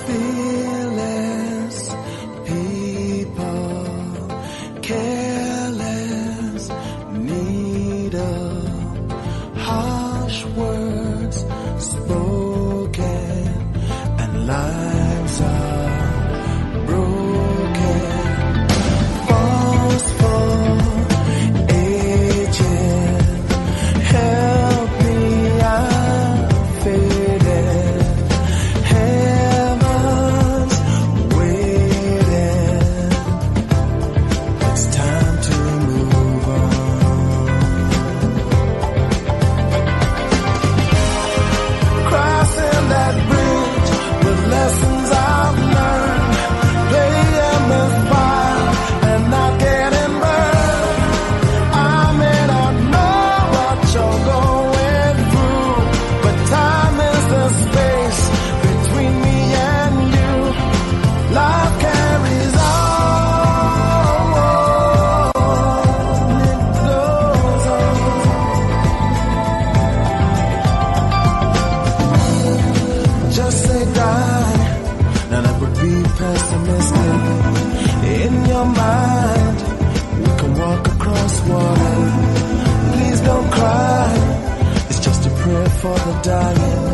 fearless people, careless, need of harsh words spoken, and lives are broken. Forceful agent, help me, I'm faded. Heaven's waiting. It's time to move on. Crossing that bridge with lessons I've learned. Playing the fire and not getting burned. I may not know what you're going through, but time is the space between me and you. Life carries on. It goes on. Just say die. Now that would be pessimistic. In your mind, we can walk across water. Please don't cry. It's just a prayer for the dying.